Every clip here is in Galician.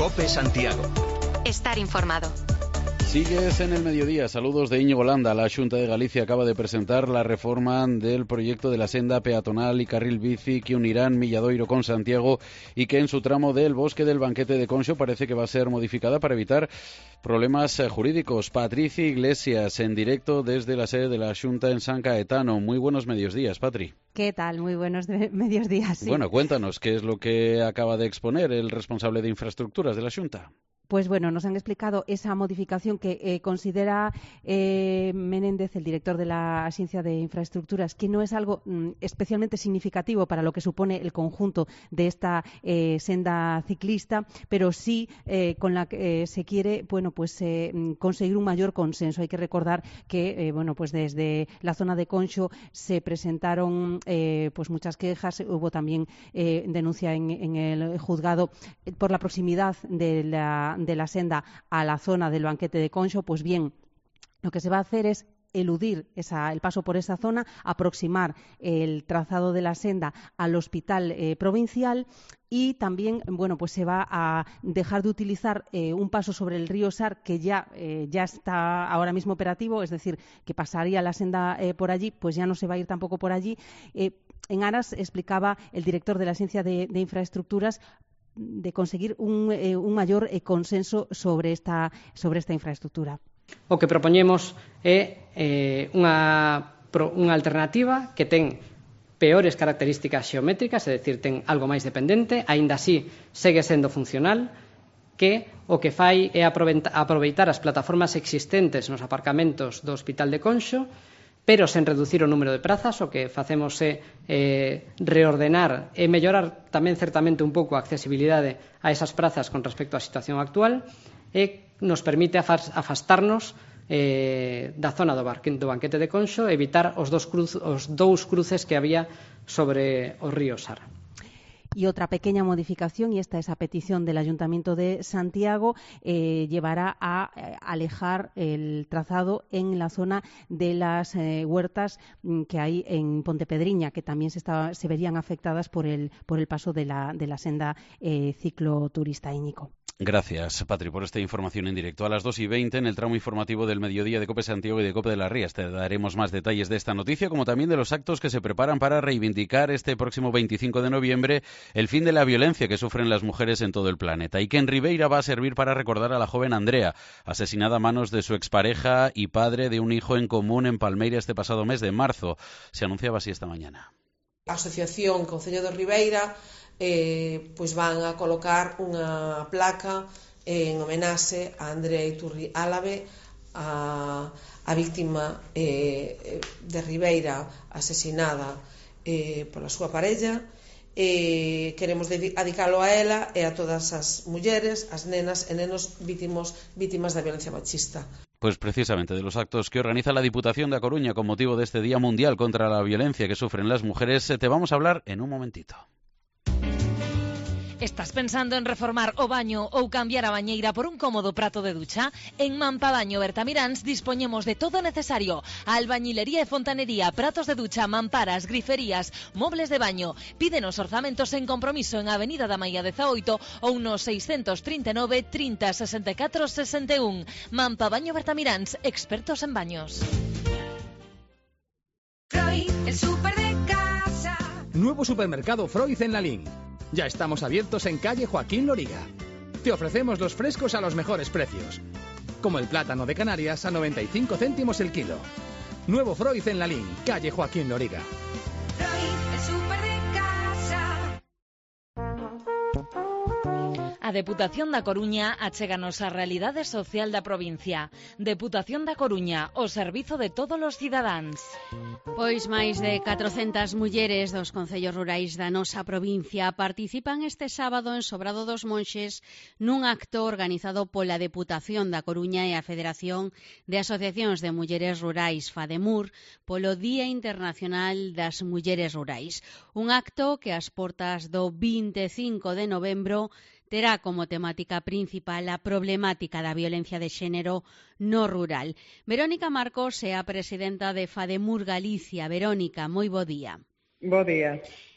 COPE Santiago. Estar informado. Sigues en el mediodía. Saludos de Íñigo Landa. La Xunta de Galicia acaba de presentar la reforma del proyecto de la senda peatonal y carril bici que unirán Milladoiro con Santiago y que en su tramo del Bosque del Banquete de Conxo parece que va a ser modificada para evitar problemas jurídicos. Patricia Iglesias, en directo desde la sede de la Xunta en San Caetano. Muy buenos medios días, Patri. ¿Qué tal? Muy buenos medios días. Sí. Bueno, cuéntanos, ¿qué es lo que acaba de exponer el responsable de infraestructuras de la Xunta? Pues bueno, nos han explicado esa modificación que considera Menéndez, el director de la Axencia de Infraestructuras, que no es algo especialmente significativo para lo que supone el conjunto de esta senda ciclista, pero sí con la que se quiere, conseguir un mayor consenso. Hay que recordar que, desde la zona de Conxo se presentaron muchas quejas, hubo también denuncia en el juzgado por la proximidad de la senda a la zona del Banquete de Conxo. Pues bien, lo que se va a hacer es eludir el paso por esa zona, aproximar el trazado de la senda al hospital provincial y también se va a dejar de utilizar un paso sobre el río Sar que ya está ahora mismo operativo, es decir, que pasaría la senda por allí, pues ya no se va a ir tampoco por allí. En aras, explicaba el director de la Agencia de Infraestructuras, de conseguir un mayor consenso sobre esta infraestructura. O que propoñemos é unha alternativa que ten peores características xeométricas, é dicir, ten algo máis dependente, aínda así segue sendo funcional, que o que fai é aproveitar as plataformas existentes nos aparcamentos do Hospital de Conxo, pero sen reducir o número de prazas. O que facemos é reordenar e mellorar tamén certamente un pouco a accesibilidade a esas prazas con respecto á situación actual e nos permite afastarnos da zona do Banquete de Conxo e evitar os dous cruces que había sobre o río Sar. Y otra pequeña modificación, y esta es a petición del Ayuntamiento de Santiago, llevará a alejar el trazado en la zona de las huertas que hay en Pontepedriña, que también se verían afectadas por el paso de la senda cicloturista, Íñigo. Gracias, Patri, por esta información en directo. A las 2:20, en el tramo informativo del mediodía de COPE Santiago y de COPE de las Rías, te daremos más detalles de esta noticia, como también de los actos que se preparan para reivindicar este próximo 25 de noviembre el fin de la violencia que sufren las mujeres en todo el planeta, y que en Ribeira va a servir para recordar a la joven Andrea, asesinada a manos de su expareja y padre de un hijo en común en Palmeira este pasado mes de marzo. Se anunciaba así esta mañana. A Asociación Concello de Ribeira van a colocar unha placa en homenaxe a Andrea Iturri Álave, a víctima de Ribeira asesinada pola súa parella. Queremos dedicalo a ela e a todas as mulleres, as nenas e nenos vítimas da violencia machista. Pues precisamente de los actos que organiza la Diputación de A Coruña con motivo de este Día Mundial contra la Violencia que sufren las mujeres, te vamos a hablar en un momentito. Estás pensando en reformar o baño ou cambiar a bañeira por un cómodo prato de ducha? En Mampabaño Bertamiráns dispoñemos de todo necesario: albañilería e fontanería, pratos de ducha, mamparas, griferías, mobles de baño. Pídenos orzamentos en compromiso en Avenida da Maia 18 ou no 639 30 64 61. Mampabaño Bertamiráns, expertos en baños. Freud, el súper de casa. Nuevo supermercado Freud en Lalín. Ya estamos abiertos en calle Joaquín Loriga. Te ofrecemos los frescos a los mejores precios, como el plátano de Canarias a 95 céntimos el kilo. Nuevo Freud en Lalín, calle Joaquín Loriga. Freud, el súper de casa. A Deputación da Coruña achéganos a realidade social da provincia. Deputación da Coruña, o servizo de todos os cidadáns. Pois máis de 400 mulleres dos concellos rurais da nosa provincia participan este sábado en Sobrado dos Monxes nun acto organizado pola Deputación da Coruña e a Federación de Asociacións de Mulleres Rurais, FADEMUR, polo Día Internacional das Mulleres Rurais. Un acto que ás portas do 25 de novembro terá como temática principal a problemática da violencia de xénero no rural. Verónica Marcos é a presidenta de FADEMUR Galicia. Verónica, moi bo día. Bo día.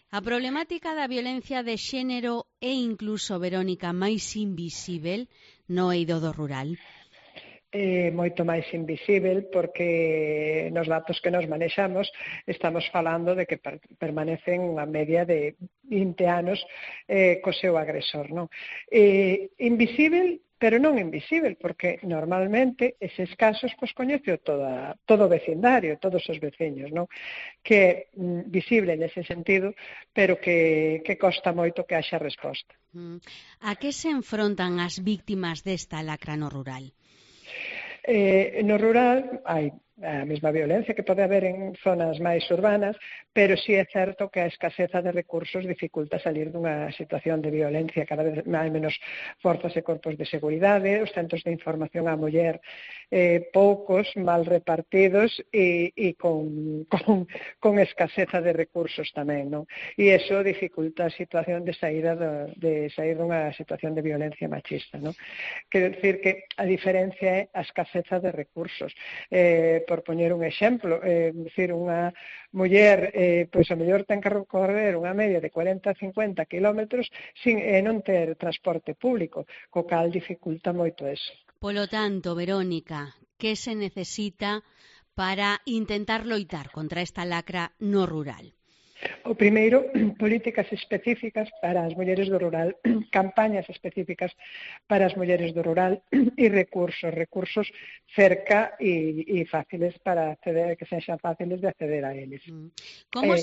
A problemática da violencia de xénero é incluso, Verónica, máis invisível no eido do rural? Moito máis invisível porque nos datos que nos manexamos estamos falando de que permanecen unha media de 20 anos co seu agresor, non? Invisível, pero non invisível, porque normalmente eses casos pois coñece todo o vecindario, todos os veciños, non? Que é visible nese sentido, pero que costa moito que haxa resposta. A que se enfrontan as víctimas desta lacra no rural? No rural hai a mesma violencia que pode haber en zonas máis urbanas, pero sí é certo que a escaseza de recursos dificulta salir dunha situación de violencia. Cada vez hai menos forzas e corpos de seguridade, os centros de información á muller poucos, mal repartidos e con escaseza de recursos tamén, non? E iso dificulta a situación de sair dunha situación de violencia machista, non? Quero dicir que a diferencia é a escaseza de recursos. Por poñer un exemplo, decir, unha muller, pois a mellor ten que recorrer unha media de 40-50 kilómetros sin non ter transporte público, co cal dificulta moito eso. Polo tanto, Verónica, que se necesita para intentar loitar contra esta lacra no rural? O primeiro, políticas específicas para as mulleres do rural, campañas específicas para as mulleres do rural e recursos cerca e fáciles para acceder, que sexan fáciles de acceder a eles. Como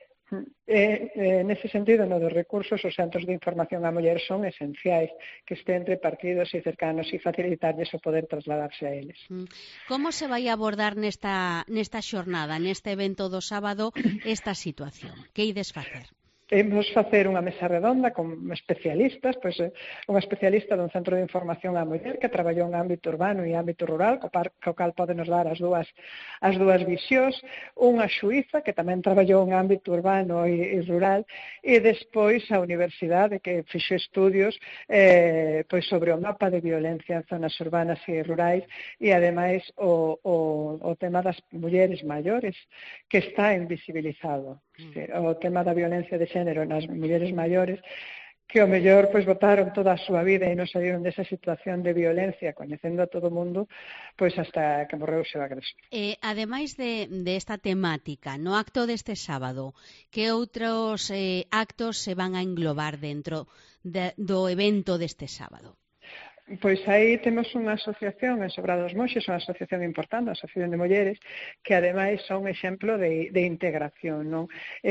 nese sentido, no dos recursos, os centros de información á muller son esenciais, que estén repartidos e cercanos e facilitarlles o poder trasladarse a eles. Como se vai abordar nesta xornada, neste evento do sábado, esta situación? Que ides facer? Imos facer unha mesa redonda con especialistas, pois unha especialista dun centro de información á muller que traballou en ámbito urbano e ámbito rural, co cal podenos dar as dúas visións, unha xuíza que tamén traballou en ámbito urbano e rural, e despois a universidade que fixo estudios pois sobre o mapa de violencia en zonas urbanas e rurais e ademais o tema das mulleres maiores que está invisibilizado. O tema da violencia de xénero nas mulleres maiores que o mellor pois botaron toda a súa vida e non saíron desa situación de violencia coñecendo a todo o mundo pois hasta que morreu o seu agresor. Ademais de esta temática, no acto deste sábado, que outros actos se van a englobar dentro do evento deste sábado? Pois aí temos unha asociación en Sobrado dos Monxes, unha asociación importante, a Asociación de Mulleres, que ademais son exemplo de integración, non?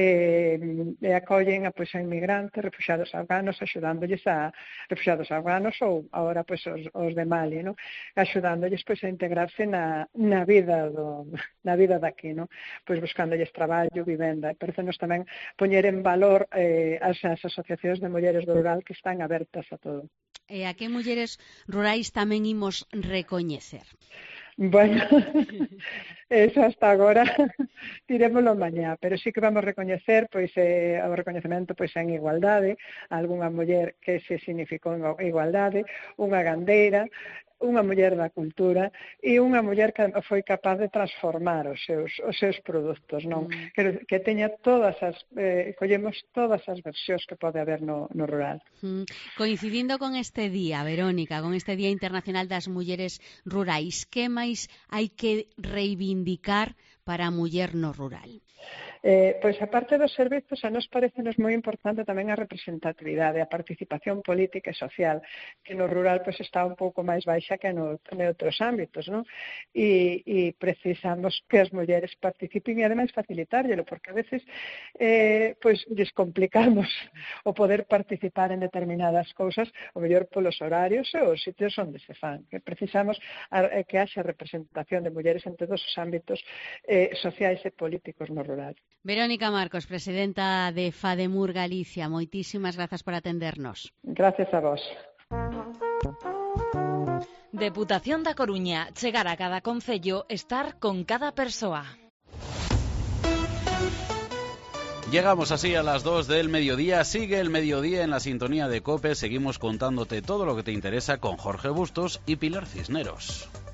E acollen a inmigrantes, refuxiados afganos, axudándoles refuxiados afganos ou agora os de Mali, non? Axudándoles a integrarse na vida daqui, non? Pois buscándoles traballo, vivenda. Parecenos tamén poñer en valor as asociacións de mulleres do rural que están abertas a todo. E a que mulleres rurais tamén imos recoñecer? Bueno, eso hasta agora dirémoslo mañá, pero sí que vamos recoñecer o recoñecemento en igualdade, algunha muller que se significou en igualdade, unha gandeira, unha muller da cultura e unha muller que foi capaz de transformar os seus produtos, non? Que teña collemos todas as versións que pode haber no rural. Coincidindo con este día, Verónica, con este Día Internacional das Mulleres Rurais, que máis hai que reivindicar para a muller no rural? Pois a parte dos servizos, a nos parecenos moi importante tamén a representatividade, a participación política e social, que no rural está un pouco máis baixa que noutros ámbitos, non? E precisamos que as mulleres participen e ademais facilitárselo, porque a veces lles complicamos o poder participar en determinadas cousas, o mellor polos horarios e os sitios onde se fan. Que precisamos que haxa representación de mulleres en todos os ámbitos sociais e políticos no rural. Verónica Marcos, presidenta de FADEMUR Galicia, moitísimas grazas por atendernos. Gracias a vos. Deputación da Coruña, chegar a cada concello, estar con cada persoa. Llegamos así a las 2 del mediodía. Sigue el mediodía en la sintonía de COPE. Seguimos contándote todo lo que te interesa con Jorge Bustos y Pilar Cisneros.